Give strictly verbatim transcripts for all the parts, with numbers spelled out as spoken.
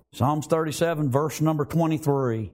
Psalms thirty-seven, verse number twenty-three.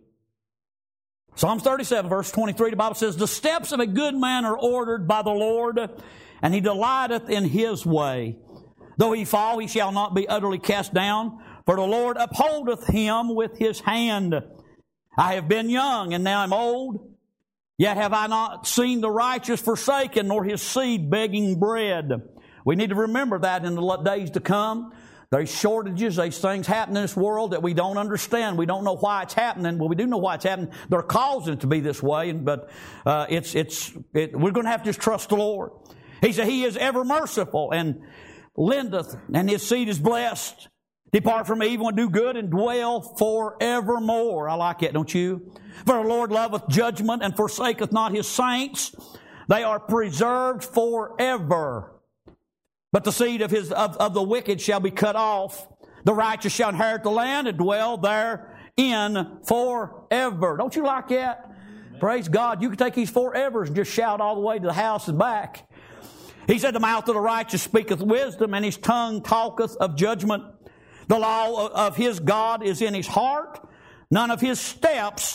Psalms thirty-seven, verse twenty-three, the Bible says, the steps of a good man are ordered by the Lord, and he delighteth in his way. Though he fall, he shall not be utterly cast down, for the Lord upholdeth him with his hand. I have been young, and now am old, yet have I not seen the righteous forsaken, nor his seed begging bread. We need to remember that in the days to come. There's shortages, there's things happening in this world that we don't understand. We don't know why it's happening. Well, we do know why it's happening. They're causing it to be this way, but uh, it's it's it, we're going to have to just trust the Lord. He said, He is ever merciful and lendeth, and His seed is blessed. Depart from evil and do good and dwell forevermore. I like it, don't you? For the Lord loveth judgment and forsaketh not His saints. They are preserved forever. But the seed of his of, of the wicked shall be cut off. The righteous shall inherit the land and dwell therein forever. Don't you like that? Amen. Praise God. You can take these forevers and just shout all the way to the house and back. He said, the mouth of the righteous speaketh wisdom, and his tongue talketh of judgment. The law of his God is in his heart. None of his steps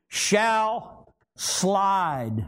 shall slide.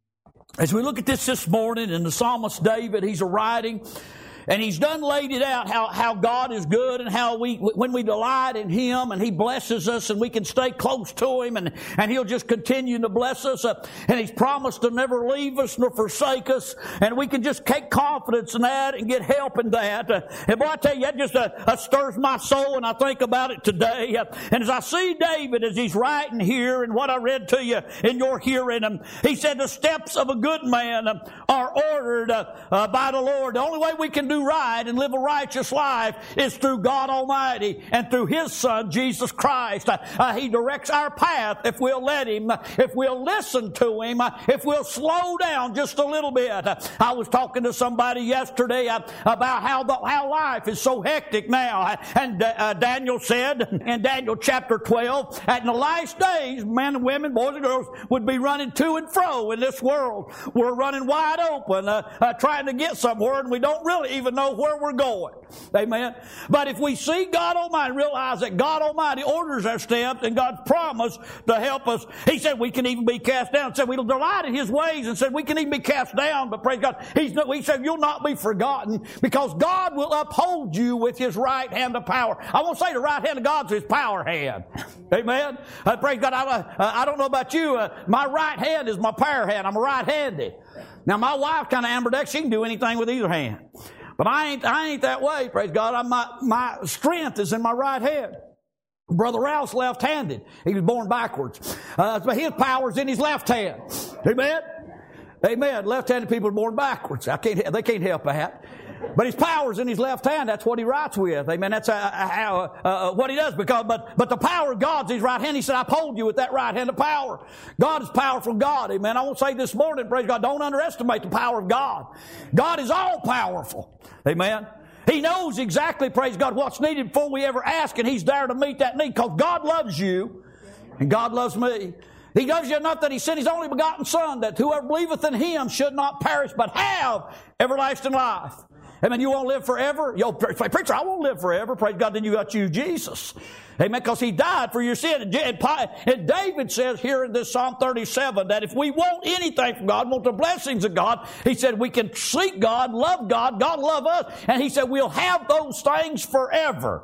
As we look at this this morning, and the psalmist David, he's a writing, and he's done laid it out how, how God is good and how we, when we delight in Him and He blesses us and we can stay close to Him and, and He'll just continue to bless us. Uh, and He's promised to never leave us nor forsake us. And we can just take confidence in that and get help in that. Uh, and boy, I tell you, that just uh, uh, stirs my soul when I think about it today. Uh, and as I see David, as he's writing here and what I read to you in your hearing, um, he said the steps of a good man um, are ordered uh, uh, by the Lord. The only way we can do right and live a righteous life is through God Almighty and through His Son, Jesus Christ. Uh, uh, he directs our path if we'll let Him, if we'll listen to Him, uh, if we'll slow down just a little bit. Uh, I was talking to somebody yesterday uh, about how the, how life is so hectic now. Uh, and uh, Daniel said in Daniel chapter twelve, that in the last days, men and women, boys and girls, would be running to and fro in this world. We're running wide open, uh, uh, trying to get somewhere, and we don't really even know where we're going. Amen. But if we see God Almighty, realize that God Almighty orders our steps and God's promise to help us. He said we can even be cast down. He said we'll delight in His ways, and said we can even be cast down. But praise God, He's, He said you'll not be forgotten, because God will uphold you with His right hand of power. I won't say the right hand of God's His power hand. Amen. Uh, praise God. I, uh, I don't know about you. Uh, my right hand is my power hand. I'm right-handed. Now my wife kind of ambidextrous. She can do anything with either hand. But I ain't, I ain't that way, praise God. I'm, my, my strength is in my right hand. Brother Ralph's left-handed. He was born backwards. Uh, but his power's in his left hand. Amen? Amen. Left-handed people are born backwards. I can't, they can't help that. But his power's in his left hand. That's what he writes with. Amen. That's uh, how, uh, what he does. Because, but, but the power of God's in his right hand. He said, I uphold you with that right hand of power. God is powerful God. Amen. I want to say this morning, praise God, don't underestimate the power of God. God is all powerful. Amen. He knows exactly, praise God, what's needed before we ever ask, and He's there to meet that need, because God loves you and God loves me. He loves you enough that He sent His only begotten Son, that whoever believeth in Him should not perish but have everlasting life. Amen. You won't live forever? Yo, preacher, I won't live forever. Praise God, then you got you, Jesus. Amen. Because He died for your sin. And David says here in this Psalm thirty-seven that if we want anything from God, want the blessings of God, he said we can seek God, love God, God love us, and He said we'll have those things forever.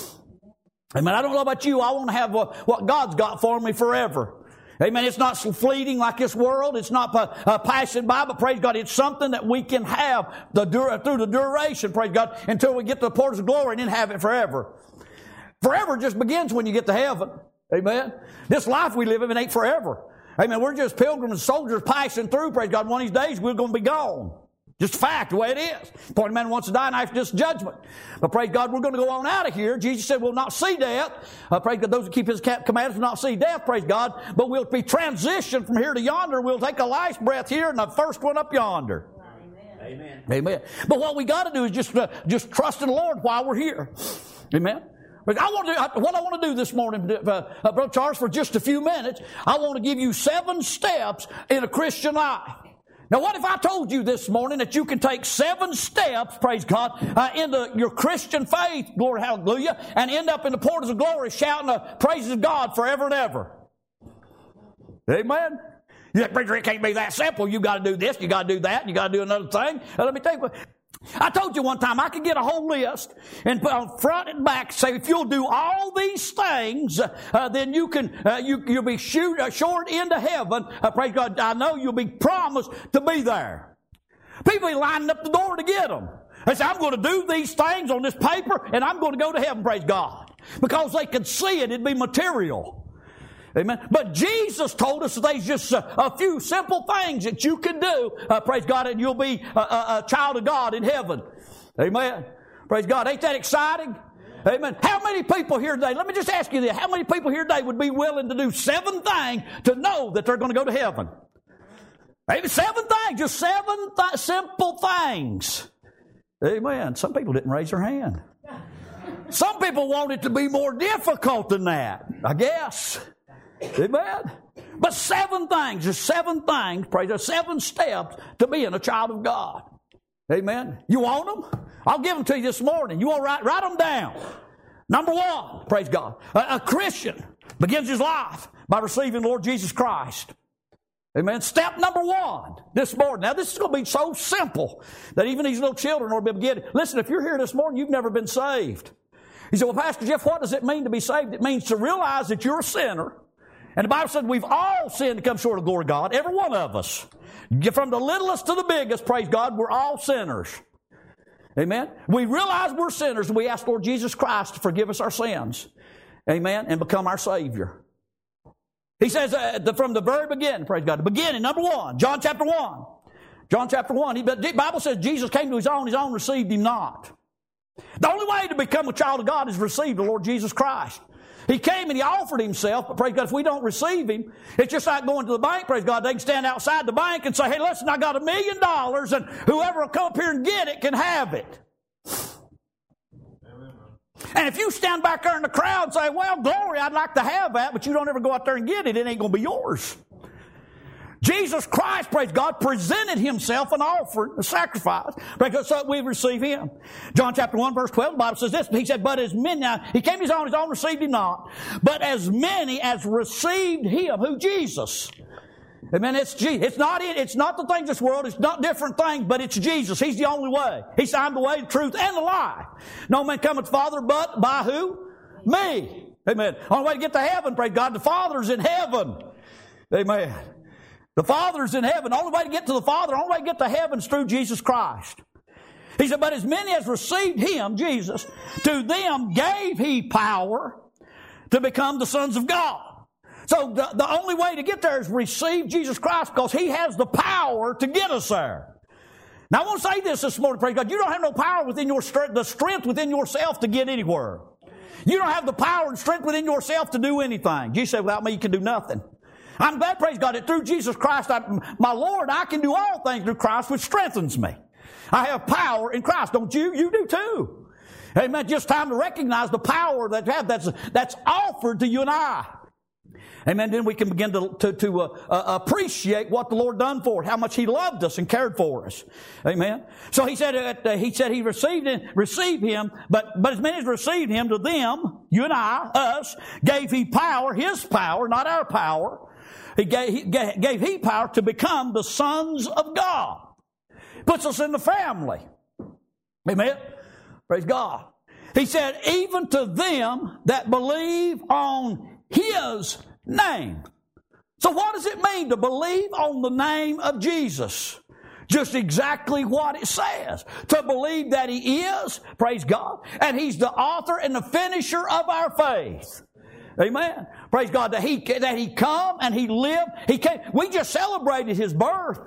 Amen. I don't know about you. I want to have what God's got for me forever. Amen. It's not fleeting like this world. It's not uh, uh, passing by, but praise God, it's something that we can have the dur- through the duration, praise God, until we get to the portals of glory and then have it forever. Forever just begins when you get to heaven. Amen. This life we live in ain't forever. Amen. We're just pilgrims and soldiers passing through, praise God. One of these days we're going to be gone. Just a fact, the way it is. Point man wants to die, and after just judgment. But praise God, we're going to go on out of here. Jesus said we'll not see death. Uh, praise God, those who keep His commandments will not see death, praise God. But we'll be transitioned from here to yonder. We'll take a last breath here and the first one up yonder. Amen. Amen. But what we got to do is just, uh, just trust in the Lord while we're here. Amen. But I want to do, what I want to do this morning, uh, uh, Brother Charles, for just a few minutes, I want to give you seven steps in a Christian life. Now, what if I told you this morning that you can take seven steps, praise God, uh, into your Christian faith, glory, hallelujah, and end up in the portals of glory shouting the praises of God forever and ever? Amen? Yeah, preacher, it can't be that simple. You got to do this, you got to do that, you got to do another thing. Uh, let me tell you, I told you one time I could get a whole list and put on front and back, say if you'll do all these things, uh, then you can uh, you you'll be shoot, uh, short into heaven. Uh, praise God! I know you'll be promised to be there. People be lining up the door to get them. They say, "I'm going to do these things on this paper, and I'm going to go to heaven." Praise God, because they could see it; it'd be material. Amen. But Jesus told us that there's just a, a few simple things that you can do, uh, praise God, and you'll be a, a, a child of God in heaven. Amen. Praise God. Ain't that exciting? Amen. How many people here today, let me just ask you this, how many people here today would be willing to do seven things to know that they're going to go to heaven? Maybe seven things, just seven th- simple things. Amen. Some people didn't raise their hand. Some people want it to be more difficult than that, I guess. Amen. But seven things, just seven things, praise God, seven steps to being a child of God. Amen. You want them? I'll give them to you this morning. You want to write, write them down. Number one, praise God, a, a Christian begins his life by receiving the Lord Jesus Christ. Amen. Step number one this morning. Now, this is going to be so simple that even these little children will be able to get it. Listen, if you're here this morning, you've never been saved. You say, well, Pastor Jeff, what does it mean to be saved? It means to realize that you're a sinner. And the Bible said we've all sinned to come short of the glory of God. Every one of us. From the littlest to the biggest, praise God, we're all sinners. Amen. We realize we're sinners and we ask Lord Jesus Christ to forgive us our sins. Amen. And become our Savior. He says uh, the, from the very beginning, praise God, the beginning, number one, John chapter one. John chapter one. He, the Bible says Jesus came to his own, his own received him not. The only way to become a child of God is to receive the Lord Jesus Christ. He came and he offered himself, but praise God, if we don't receive him, it's just like going to the bank, praise God. They can stand outside the bank and say, hey, listen, I got a million dollars and whoever will come up here and get it can have it. Amen. And if you stand back there in the crowd and say, well, glory, I'd like to have that, but you don't ever go out there and get it, it ain't going to be yours. Jesus Christ, praise God, presented himself an offering, a sacrifice, because so we receive him. John chapter one, verse twelve, the Bible says this, he said, but as many, now, he came to his own, his own received him not, but as many as received him, who? Jesus. Amen, it's Jesus. It's not it, it's not the things of this world, it's not different things, but it's Jesus. He's the only way. He said, I'm the way, the truth, and the life. No man cometh to the Father but by who? Me. Amen. Only way to get to heaven, praise God, the Father's in heaven. Amen. The Father's in heaven. The only way to get to the Father, the only way to get to heaven is through Jesus Christ. He said, but as many as received him, Jesus, to them gave he power to become the sons of God. So the, the only way to get there is receive Jesus Christ because he has the power to get us there. Now I want to say this this morning, praise God. You don't have no power within your strength, the strength within yourself to get anywhere. You don't have the power and strength within yourself to do anything. Jesus said, without me you can do nothing. I'm glad, praise God, that through Jesus Christ, I, my Lord, I can do all things through Christ, which strengthens me. I have power in Christ. Don't you? You do too. Amen. Just time to recognize the power that you have that's, that's offered to you and I. Amen. Then we can begin to, to, to uh, uh, appreciate what the Lord done for us, how much he loved us and cared for us. Amen. So he said, uh, he said he received, received him, but, but as many as received him, to them, you and I, us, gave he power, his power, not our power. He gave, he gave he power to become the sons of God. Puts us in the family. Amen. Praise God. He said, even to them that believe on his name. So what does it mean to believe on the name of Jesus? Just exactly what it says. To believe that he is, praise God, and he's the author and the finisher of our faith. Amen. Praise God that he that he come and he lived. He came. We just celebrated his birth.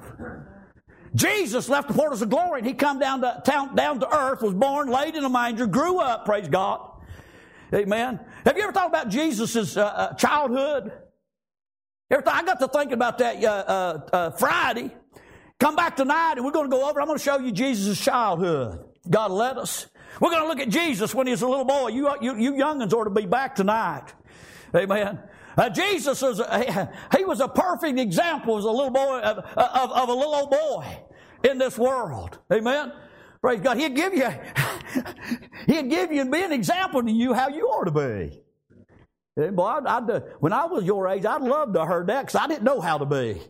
Jesus left the portals of glory and he come down to down, down to earth, was born, laid in a manger, grew up. Praise God. Amen. Have you ever thought about Jesus' uh, uh, childhood? Ever thought, I got to thinking about that uh, uh, uh, Friday. Come back tonight and we're going to go over. I'm going to show you Jesus' childhood. God let us. We're going to look at Jesus when he was a little boy. You, you, you young'uns ought to be back tonight. Amen. Uh, Jesus was a, he was a perfect example as a little boy of, of, of a little old boy in this world. Amen. Praise God. He'd give you, he'd give you and be an example to you how you ought to be. And boy, I'd, I'd, when I was your age, I'd love to have heard that because I didn't know how to be.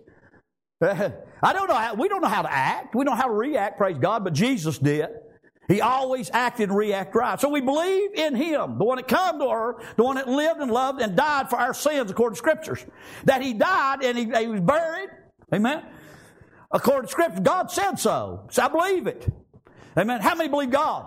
I don't know how. We don't know how to act. We don't know how to react. Praise God. But Jesus did. He always acted and reacted right. So we believe in Him, the one that came to earth, the one that lived and loved and died for our sins according to Scriptures. That He died and He, he was buried. Amen. According to Scripture, God said so. So I believe it. Amen. How many believe God?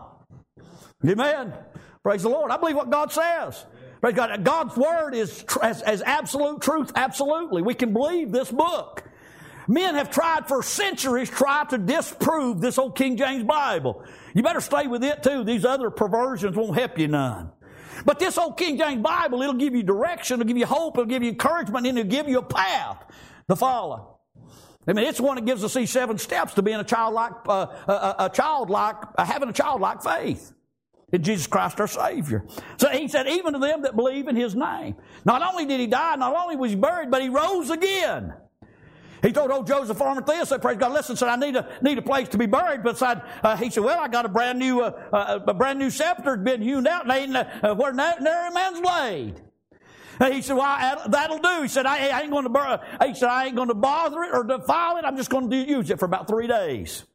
Amen. Praise the Lord. I believe what God says. Praise God. God's Word is as, as absolute truth. Absolutely. We can believe this book. Men have tried for centuries, tried to disprove this old King James Bible. You better stay with it too. These other perversions won't help you none. But this old King James Bible, it'll give you direction, it'll give you hope, it'll give you encouragement, and it'll give you a path to follow. I mean, it's the one that gives us these seven steps to being a childlike, uh, a, a childlike, uh, having a childlike faith in Jesus Christ our Savior. So He said, even to them that believe in His name. Not only did He die, not only was He buried, but He rose again. He told old Joseph Arimathea, said, praise God, listen, said, I need a, need a place to be buried. But said, uh, he said, well, I got a brand new, uh, uh, a brand new scepter been hewn out and ain't uh, where nary man's laid. And he said, well, that'll do. He said, I, I ain't going to bur- he said, I ain't going to bother it or defile it. I'm just going to use it for about three days.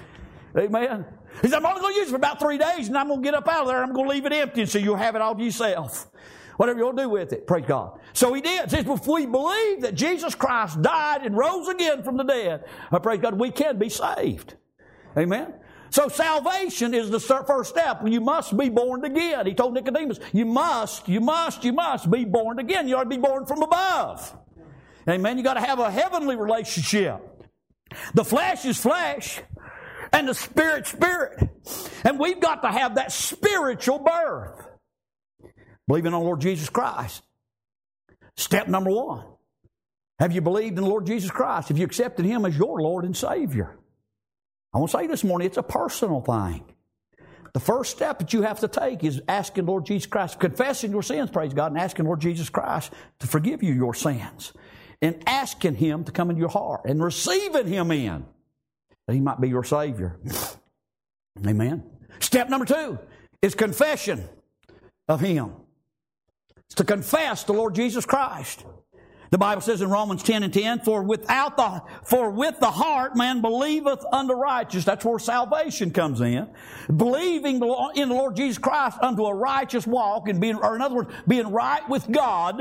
Amen. He said, I'm only going to use it for about three days and I'm going to get up out of there and I'm going to leave it empty and so you'll have it all to yourself. Whatever you want to do with it. Praise God. So He did. Since if we believe that Jesus Christ died and rose again from the dead, uh, praise God, we can be saved. Amen. So salvation is the first step. You must be born again. He told Nicodemus, you must, you must, you must be born again. You ought to be born from above. Amen. You got to have a heavenly relationship. The flesh is flesh and the spirit, spirit. And we've got to have that spiritual birth. Believing on the Lord Jesus Christ. Step number one. Have you believed in the Lord Jesus Christ? Have you accepted Him as your Lord and Savior? I want to say this morning, it's a personal thing. The first step that you have to take is asking the Lord Jesus Christ, confessing your sins, praise God, and asking the Lord Jesus Christ to forgive you your sins. And asking Him to come into your heart and receiving Him in, that He might be your Savior. Amen. Step number two is confession of Him. It's to confess the Lord Jesus Christ. The Bible says in Romans ten and ten, for without the, for with the heart man believeth unto righteousness. That's where salvation comes in. Believing in the Lord Jesus Christ unto a righteous walk and being, or in other words, being right with God.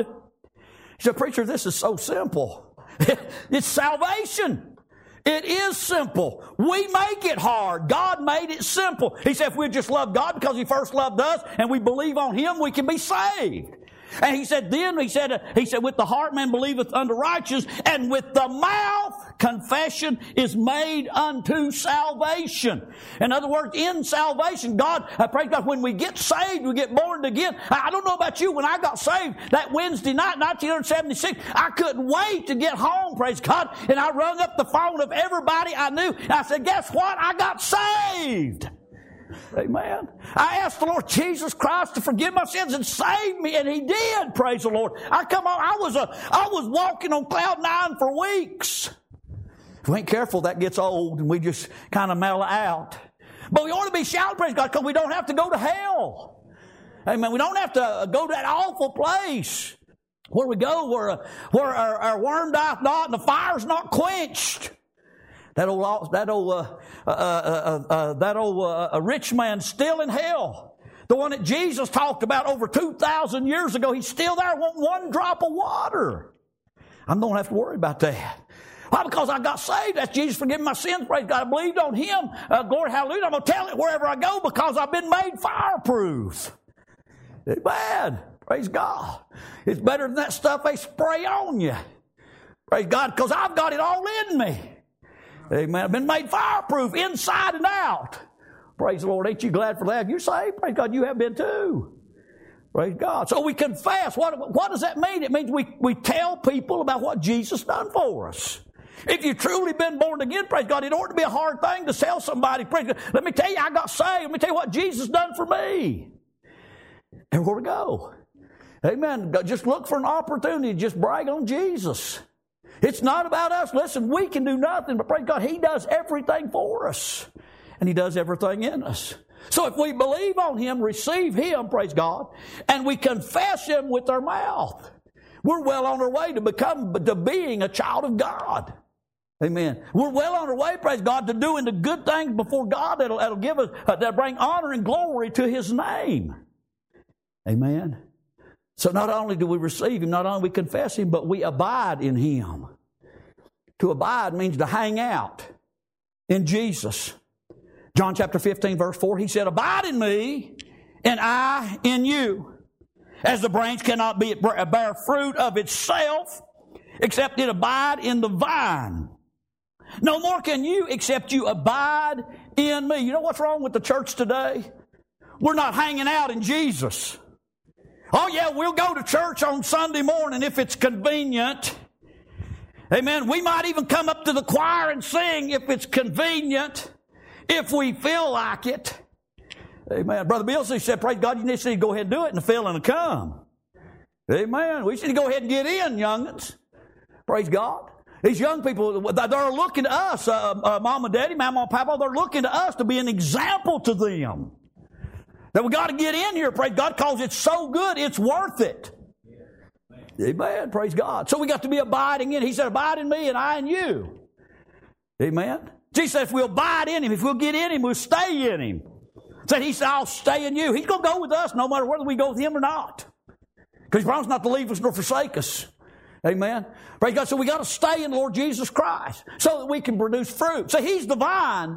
He said, preacher, this is so simple. It's salvation. It is simple. We make it hard. God made it simple. He said if we just love God because He first loved us and we believe on Him, we can be saved. And he said, then he said, uh, he said, with the heart man believeth unto righteousness, and with the mouth confession is made unto salvation. In other words, in salvation, God, I praise God, when we get saved, we get born again. I, I don't know about you, when I got saved that Wednesday night, nineteen seventy-six, I couldn't wait to get home, praise God, and I rung up the phone of everybody I knew, and I said, guess what? I got saved. Amen. I asked the Lord Jesus Christ to forgive my sins and save me, and He did. Praise the Lord. I come on. I was a. I was walking on cloud nine for weeks. If we ain't careful, that gets old, and we just kind of mellow out. But we ought to be shouting, praise God, because we don't have to go to hell. Amen. We don't have to go to that awful place where we go, where where our, our worm dieth not, and the fire's not quenched. That old, that old, uh, uh, uh, uh, that old uh, rich man still in hell. The one that Jesus talked about over two thousand years ago, he's still there, wanting one drop of water. I don't have to worry about that. Why? Because I got saved. That's Jesus forgiving my sins. Praise God. I believed on Him. Uh, glory, hallelujah. I'm going to tell it wherever I go because I've been made fireproof. It's bad. Praise God. It's better than that stuff they spray on you. Praise God, because I've got it all in me. Amen. I've been made fireproof inside and out. Praise the Lord. Ain't you glad for that? If you're saved, praise God, you have been too. Praise God. So we confess. What, what does that mean? It means we, we tell people about what Jesus done for us. If you've truly been born again, praise God, it ought to be a hard thing to tell somebody, praise God, let me tell you, I got saved. Let me tell you what Jesus done for me. Everywhere we go. Amen. Just look for an opportunity to just brag on Jesus. It's not about us. Listen, we can do nothing, but praise God, He does everything for us. And He does everything in us. So if we believe on Him, receive Him, praise God, and we confess Him with our mouth, we're well on our way to become, to being a child of God. Amen. We're well on our way, praise God, to doing the good things before God that'll, that'll give us, uh, that'll bring honor and glory to His name. Amen. So not only do we receive Him, not only we confess Him, but we abide in Him. To abide means to hang out in Jesus. John chapter fifteen, verse four, He said, abide in me, and I in you. As the branch cannot be, bear fruit of itself, except it abide in the vine. No more can you, except you abide in me. You know what's wrong with the church today? We're not hanging out in Jesus. Oh yeah, we'll go to church on Sunday morning if it's convenient. Amen. We might even come up to the choir and sing if it's convenient, if we feel like it. Amen. Brother Bill said, praise God, you need to go ahead and do it and the feeling will come. Amen. We should go ahead and get in, young'uns. Praise God. These young people, they're looking to us, uh, uh, Mama, Daddy, Mama, Papa, they're looking to us to be an example to them. That we got to get in here, praise God, because it's so good, it's worth it. Amen. Praise God. So we got to be abiding in. He said, abide in me and I in you. Amen. Jesus said, if we'll abide in Him, if we'll get in Him, we'll stay in Him. Said, He said, I'll stay in you. He's going to go with us no matter whether we go with Him or not. Because He promised not to leave us nor forsake us. Amen. Praise God. So we got to stay in the Lord Jesus Christ so that we can produce fruit. So He's the vine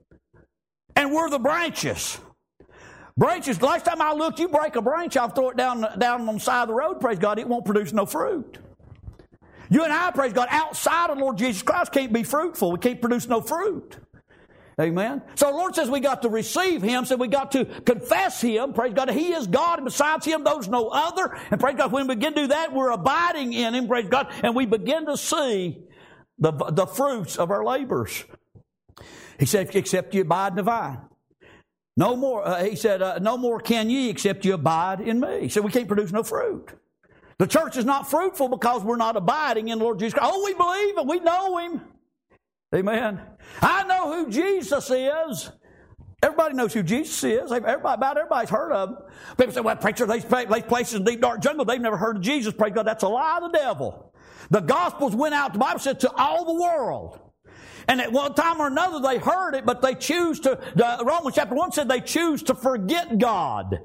and we're the branches. Branches, last time I looked, you break a branch, I'll throw it down, down on the side of the road, praise God, it won't produce no fruit. You and I, praise God, outside of the Lord Jesus Christ can't be fruitful. We can't produce no fruit. Amen. So the Lord says we got to receive Him, so we got to confess Him, praise God, He is God, and besides Him, there's no other. And praise God, when we begin to do that, we're abiding in Him, praise God, and we begin to see the, the fruits of our labors. He said, except you abide in the vine. No more, uh, he said, uh, no more can ye except you abide in me. He said, we can't produce no fruit. The church is not fruitful because we're not abiding in the Lord Jesus Christ. Oh, we believe Him. We know Him. Amen. I know who Jesus is. Everybody knows who Jesus is. Everybody, about everybody's heard of Him. People say, well, preacher, these places in deep, dark jungle, they've never heard of Jesus. Praise God, that's a lie of the devil. The Gospels went out, the Bible said, to all the world. And at one time or another, they heard it, but they choose to, uh, Romans chapter one said they choose to forget God.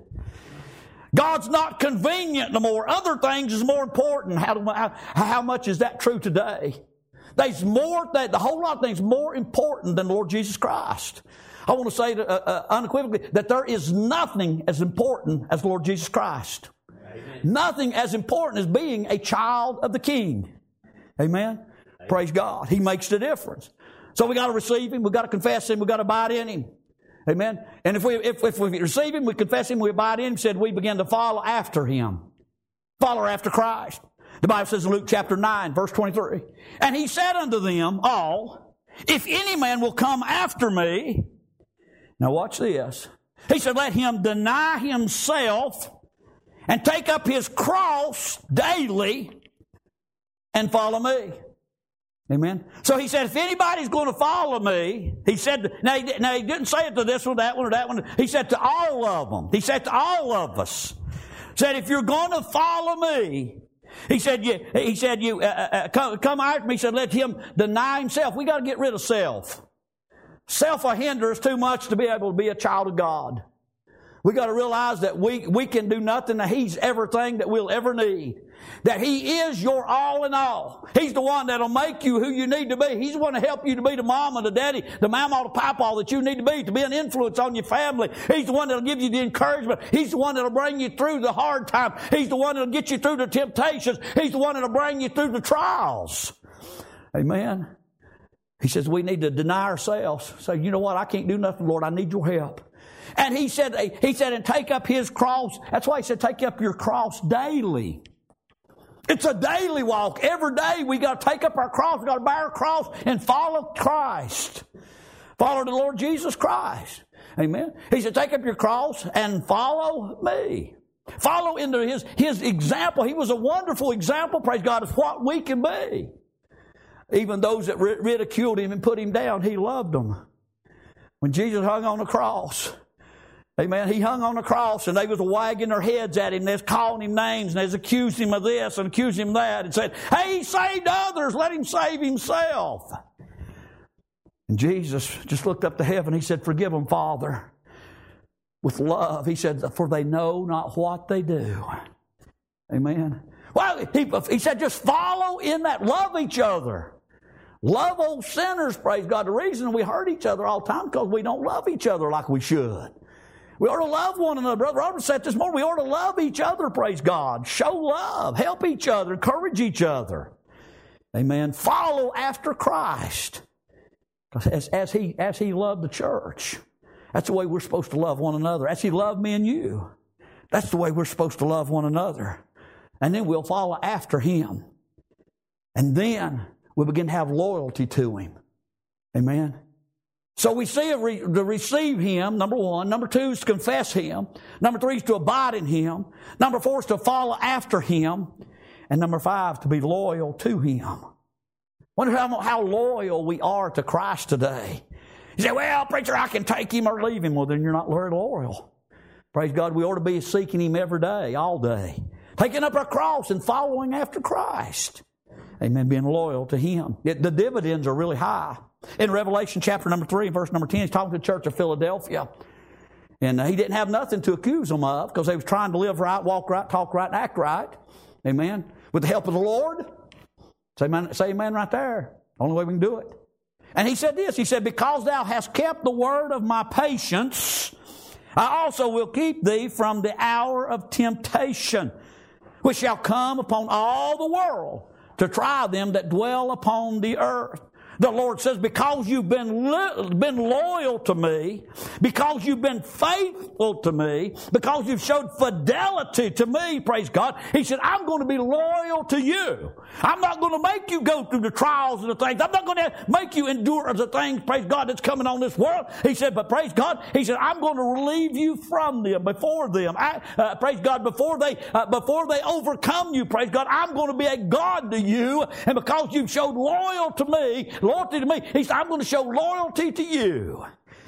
God's not convenient no more. Other things is more important. How, do, how, how much is that true today? There's more, that the whole lot of things more important than the Lord Jesus Christ. I want to say uh, uh, unequivocally that there is nothing as important as the Lord Jesus Christ. Amen. Nothing as important as being a child of the King. Amen? Amen. Praise God. He makes the difference. So we got to receive Him. We got to confess Him. We got to abide in Him. Amen. And if we if, if we receive Him, we confess Him, we abide in Him. Said we begin to follow after Him, follow after Christ. The Bible says in Luke chapter nine, verse twenty-three, and He said unto them all, if any man will come after me, now watch this. He said, let him deny himself and take up his cross daily and follow me. Amen. So He said, if anybody's going to follow me, He said, now he, now he didn't say it to this one, that one, or that one. He said to all of them. He said to all of us. He said, if you're going to follow me, He said, you, he said, you uh, uh, come, come after me. He said, let him deny himself. We got to get rid of self. Self will hinder us too much to be able to be a child of God. We got to realize that we, we can do nothing, that He's everything that we'll ever need. That He is your all in all. He's the one that'll make you who you need to be. He's the one to help you to be the mama, the daddy, the mama, the papa that you need to be, to be an influence on your family. He's the one that'll give you the encouragement. He's the one that'll bring you through the hard time. He's the one that'll get you through the temptations. He's the one that'll bring you through the trials. Amen. He says we need to deny ourselves. Say, you know what? I can't do nothing, Lord. I need your help. And he said, he said, and take up his cross. That's why he said, take up your cross daily. It's a daily walk. Every day we got to take up our cross. We got to bear our cross and follow Christ. Follow the Lord Jesus Christ. Amen. He said, take up your cross and follow me. Follow into his, his example. He was a wonderful example, praise God, of what we can be. Even those that ridiculed him and put him down, he loved them. When Jesus hung on the cross, amen, he hung on the cross and they was wagging their heads at him. They was calling him names and they was accusing him of this and accusing him of that and said, hey, he saved others, let him save himself. And Jesus just looked up to heaven. He said, forgive them, Father. With love, he said, for they know not what they do. Amen. Well, he, he said, just follow in that. Love each other. Love old sinners, praise God. The reason we hurt each other all the time is because we don't love each other like we should. We ought to love one another. Brother Robert said this morning, we ought to love each other, praise God. Show love. Help each other. Encourage each other. Amen. Follow after Christ. As, as, he, as he loved the church. That's the way we're supposed to love one another. As he loved me and you. That's the way we're supposed to love one another. And then we'll follow after him. And then we'll begin to have loyalty to him. Amen. So we see a re- to receive him, number one. Number two is to confess him. Number three is to abide in him. Number four is to follow after him. And number five, to be loyal to him. Wonder how, how loyal we are to Christ today. You say, well, preacher, I can take him or leave him. Well, then you're not very loyal. Praise God, we ought to be seeking him every day, all day. Taking up our cross and following after Christ. Amen, being loyal to him. It, the dividends are really high. In Revelation chapter number three, verse number ten, he's talking to the church of Philadelphia. And uh, he didn't have nothing to accuse them of because they was trying to live right, walk right, talk right, and act right. Amen. With the help of the Lord. Say amen, say amen right there. Only way we can do it. And he said this, he said, because thou hast kept the word of my patience, I also will keep thee from the hour of temptation, which shall come upon all the world to try them that dwell upon the earth. The Lord says, because you've been, lo- been loyal to me, because you've been faithful to me, because you've showed fidelity to me, praise God, he said, I'm going to be loyal to you. I'm not going to make you go through the trials and the things. I'm not going to make you endure the things, praise God, that's coming on this world. He said, but praise God, he said, I'm going to relieve you from them, before them. I, uh, praise God, before they, uh, before they overcome you, praise God, I'm going to be a God to you. And because you've showed loyal to me, loyalty to me, he said, I'm going to show loyalty to you.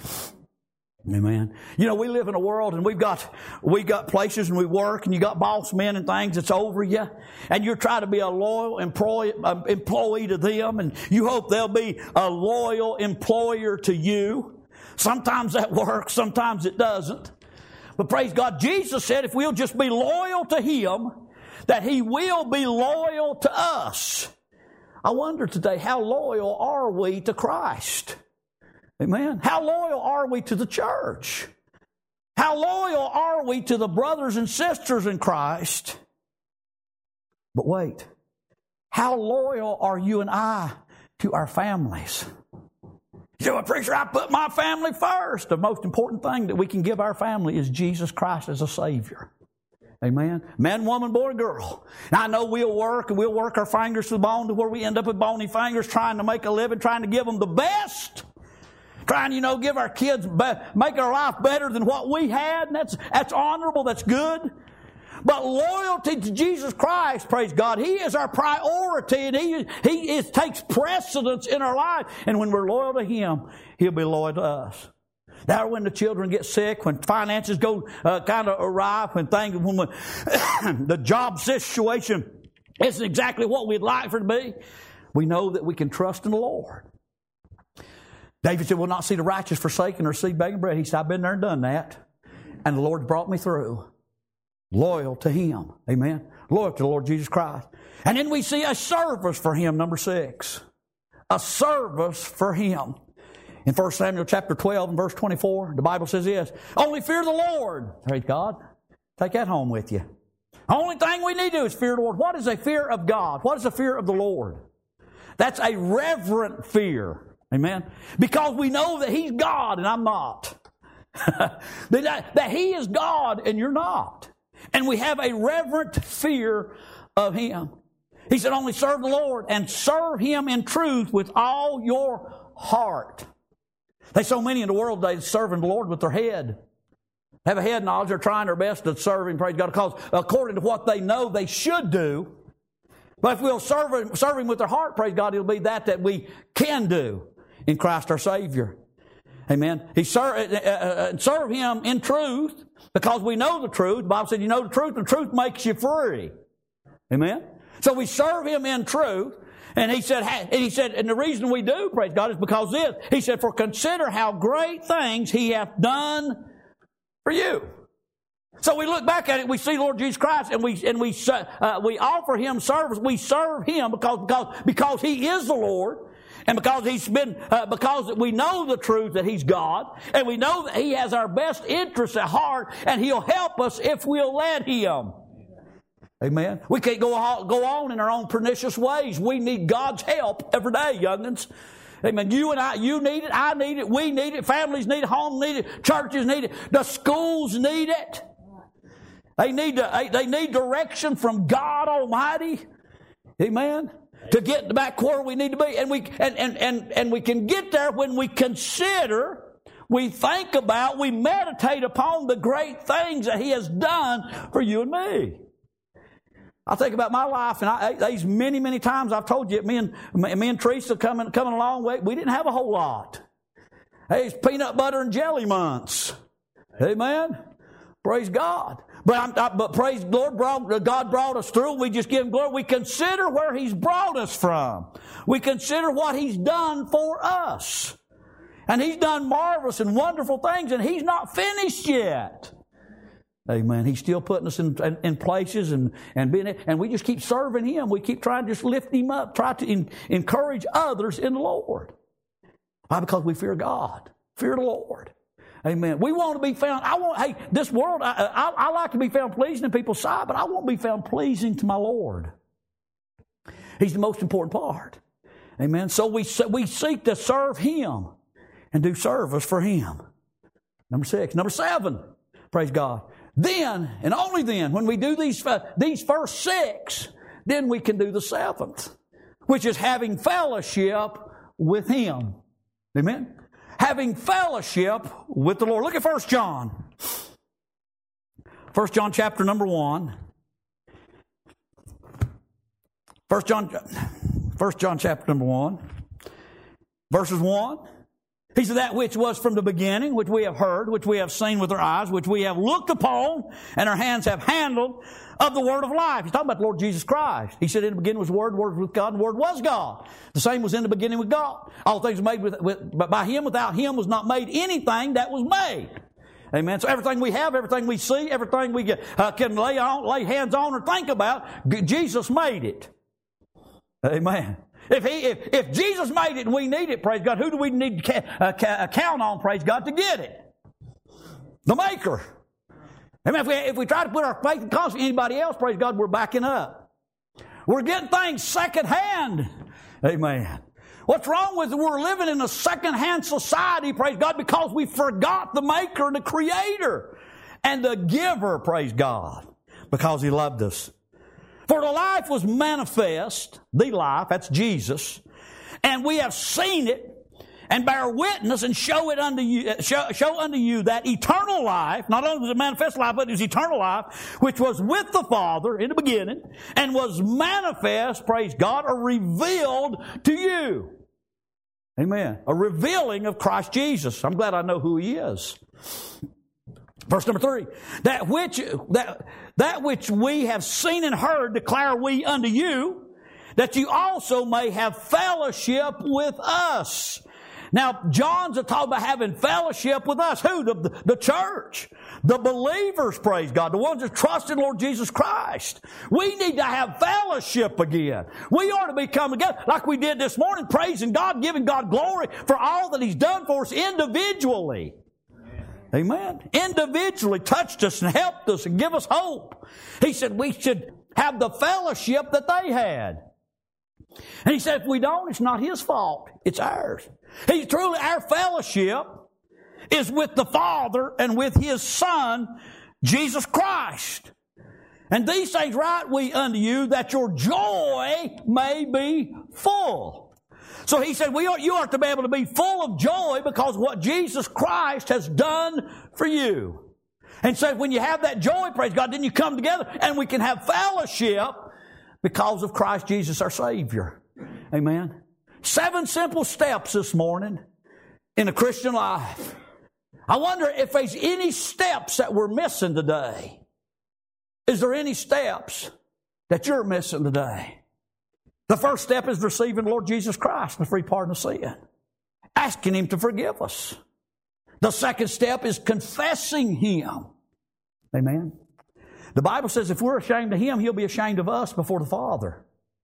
Amen. You know, we live in a world and we've got, we got places and we work and you got boss men and things that's over you. And you're trying to be a loyal employee, uh, employee to them and you hope they'll be a loyal employer to you. Sometimes that works, sometimes it doesn't. But praise God, Jesus said if we'll just be loyal to him, that he will be loyal to us. I wonder today, how loyal are we to Christ? Amen. How loyal are we to the church? How loyal are we to the brothers and sisters in Christ? But wait, how loyal are you and I to our families? You say, well, preacher, I put my family first. The most important thing that we can give our family is Jesus Christ as a Savior. Amen. Man, woman, boy, girl. Now, I know we'll work and we'll work our fingers to the bone to where we end up with bony fingers trying to make a living, trying to give them the best. Trying, you know, give our kids, be- make our life better than what we had. And that's, that's honorable. That's good. But loyalty to Jesus Christ, praise God, he is our priority and he, he is, takes precedence in our life. And when we're loyal to him, he'll be loyal to us. Now, when the children get sick, when finances go uh, kind of awry, when things, when we, the job situation isn't exactly what we'd like for it to be, we know that we can trust in the Lord. David said, we'll not see the righteous forsaken or seed begging bread. He said, I've been there and done that. And the Lord brought me through. Loyal to him. Amen. Loyal to the Lord Jesus Christ. And then we see a service for him, number six. A service for him. In First Samuel chapter twelve and verse twenty-four, the Bible says this, only fear the Lord. Praise God. Take that home with you. The only thing we need to do is fear the Lord. What is a fear of God? What is a fear of the Lord? That's a reverent fear. Amen. Because we know that he's God and I'm not. that, that he is God and you're not. And we have a reverent fear of him. He said, only serve the Lord and serve him in truth with all your heart. There's so many in the world today serving the Lord with their head. have a head knowledge. They're trying their best to serve Him, praise God, because according to what they know they should do. But if we'll serve Him, serve Him with their heart, praise God, it'll be that that we can do in Christ our Savior. Amen. He serve, uh, uh, serve Him in truth because we know the truth. The Bible said you know the truth, and the truth makes you free. Amen. So we serve Him in truth. And he said, and he said, and the reason we do, praise God, is because this. He said, for consider how great things He hath done for you. So we look back at it, we see Lord Jesus Christ, and we and we uh, we offer Him service. We serve Him because because because He is the Lord, and because He's been uh, because we know the truth that He's God, and we know that He has our best interests at heart, and He'll help us if we'll let Him. Amen. We can't go on, go on in our own pernicious ways. We need God's help every day, young'uns. Amen. You and I, you need it, I need it, we need it, families need it, homes need it, churches need it, the schools need it. They need to, they need direction from God Almighty. Amen. To get back where we need to be. And we and, and, and, and we can get there when we consider, we think about, we meditate upon the great things that He has done for you and me. I think about my life, and I, these many, many times I've told you, me and me and Teresa coming coming along, we, we didn't have a whole lot. Hey, it's peanut butter and jelly months. Amen. Praise God. But I'm, I, but praise the Lord, brought, God brought us through. We just give Him glory. We consider where He's brought us from. We consider what He's done for us, and He's done marvelous and wonderful things, and He's not finished yet. Amen. He's still putting us in, in, in places and, and being, and we just keep serving Him. We keep trying to just lift Him up, try to in, encourage others in the Lord. Why? Because we fear God. Fear the Lord. Amen. We want to be found, I want, hey, this world, I, I, I like to be found pleasing in people's sight, but I want to be found pleasing to my Lord. He's the most important part. Amen. So we, we seek to serve Him and do service for Him. Number six. Number seven. Praise God. Then, and only then, when we do these, these first six, then we can do the seventh, which is having fellowship with Him. Amen? Having fellowship with the Lord. Look at First John. First John chapter number one. First John, First John chapter number one. Verses one. He said, that which was from the beginning, which we have heard, which we have seen with our eyes, which we have looked upon, and our hands have handled, of the Word of life. He's talking about the Lord Jesus Christ. He said, in the beginning was the Word, the Word was with God, and the Word was God. The same was in the beginning with God. All things were made with, with, but by Him, without Him was not made anything that was made. Amen. So everything we have, everything we see, everything we uh, can lay on, lay hands on or think about, Jesus made it. Amen. If he, if, if Jesus made it and we need it, praise God, who do we need to ca- uh, ca- count on, praise God, to get it? The Maker. Amen. If we, if we try to put our faith and confidence in anybody else, praise God, we're backing up. We're getting things secondhand. Amen. What's wrong with it? We're living in a secondhand society, praise God, because we forgot the Maker and the Creator and the Giver, praise God, because He loved us. For the life was manifest, the life, that's Jesus, and we have seen it and bear witness and show it unto you, show, show unto you that eternal life, not only was it manifest life, but it was eternal life, which was with the Father in the beginning, and was manifest, praise God, or revealed to you. Amen. A revealing of Christ Jesus. I'm glad I know who He is. Verse number three, that which, that, that which we have seen and heard declare we unto you, that you also may have fellowship with us. Now, John's talking about having fellowship with us. Who? The, the church. The believers, praise God. The ones that trust in Lord Jesus Christ. We need to have fellowship again. We ought to be coming together like we did this morning, praising God, giving God glory for all that He's done for us individually. Amen. Individually touched us and helped us and give us hope. He said we should have the fellowship that they had. And He said if we don't, it's not His fault. It's ours. He truly, our fellowship is with the Father and with His Son, Jesus Christ. And these things write we unto you, that your joy may be full. So He said, we are, you are to be able to be full of joy because of what Jesus Christ has done for you. And so when you have that joy, praise God, then you come together and we can have fellowship because of Christ Jesus our Savior. Amen. Seven simple steps this morning in a Christian life. I wonder if there's any steps that we're missing today. Is there any steps that you're missing today? The first step is receiving the Lord Jesus Christ, the free pardon of sin. Asking Him to forgive us. The second step is confessing Him. Amen. The Bible says if we're ashamed of Him, He'll be ashamed of us before the Father.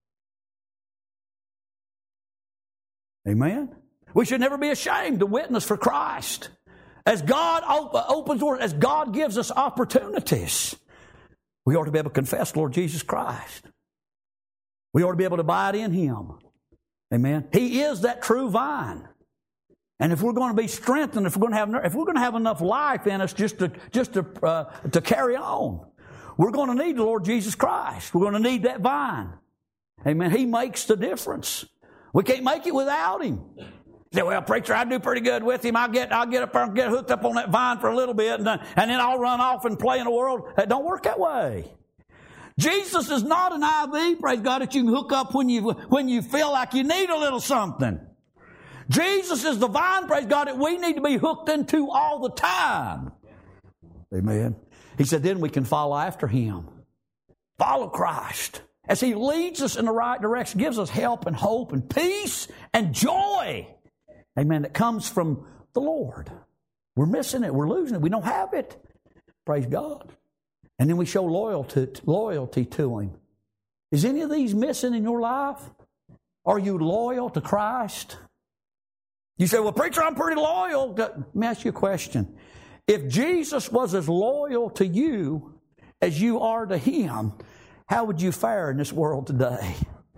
Amen. We should never be ashamed to witness for Christ. As God op- opens doors, as God gives us opportunities, we ought to be able to confess Lord Jesus Christ. We ought to be able to abide in Him. Amen. He is that true vine. And if we're going to be strengthened, if we're going to have, if we're going to have enough life in us just to, just to, uh, to carry on, we're going to need the Lord Jesus Christ. We're going to need that vine. Amen. He makes the difference. We can't make it without Him. You say, well, preacher, I do pretty good with Him. I'll get, I'll get up there and get hooked up on that vine for a little bit, and then, and then I'll run off and play in the world. It don't work that way. Jesus is not an I V, praise God, that you can hook up when you, when you feel like you need a little something. Jesus is the vine, praise God, that we need to be hooked into all the time. Amen. He said, then we can follow after Him. Follow Christ. As He leads us in the right direction, gives us help and hope and peace and joy. Amen. That comes from the Lord. We're missing it. We're losing it. We don't have it. Praise God. And then we show loyalty, loyalty to Him. Is any of these missing in your life? Are you loyal to Christ? You say, well, preacher, I'm pretty loyal. Let me ask you a question. If Jesus was as loyal to you as you are to Him, how would you fare in this world today?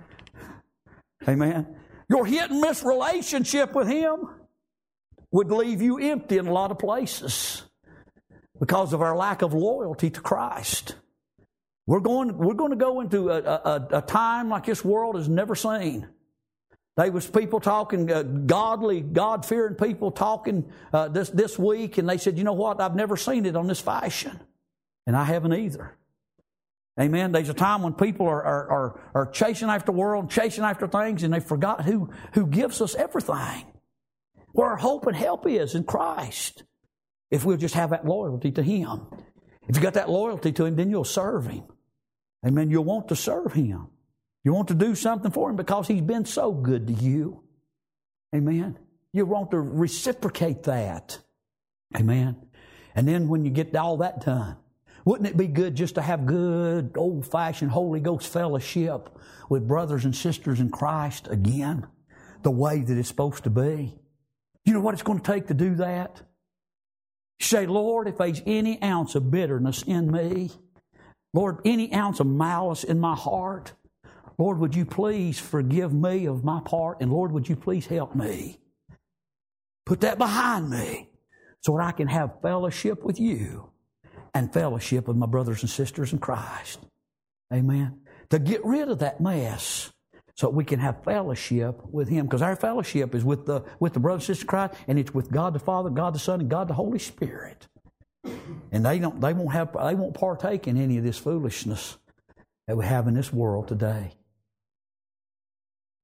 Amen. Your hit and miss relationship with Him would leave you empty in a lot of places because of our lack of loyalty to Christ. We're going, we're going to go into a, a, a time like this world has never seen. There was people talking, uh, godly, God-fearing people talking uh, this, this week, and they said, you know what, I've never seen it on this fashion. And I haven't either. Amen. There's a time when people are, are, are, are chasing after the world, chasing after things, and they forgot who, who gives us everything. Where our hope and help is in Christ. If we'll just have that loyalty to Him. If you got that loyalty to Him, then you'll serve Him. Amen. You'll want to serve Him. You want to do something for Him because He's been so good to you. Amen. You want to reciprocate that. Amen. And then when you get all that done, wouldn't it be good just to have good, old-fashioned Holy Ghost fellowship with brothers and sisters in Christ again, the way that it's supposed to be? You know what it's going to take to do that? Say, Lord, if there's any ounce of bitterness in me, Lord, any ounce of malice in my heart, Lord, would you please forgive me of my part, and Lord, would you please help me? Put that behind me so that I can have fellowship with you and fellowship with my brothers and sisters in Christ. Amen. To get rid of that mess so that we can have fellowship with Him. Because our fellowship is with the, with the brothers and sisters in Christ, and it's with God the Father, God the Son, and God the Holy Spirit. And they don't, they won't have, they won't partake in any of this foolishness that we have in this world today.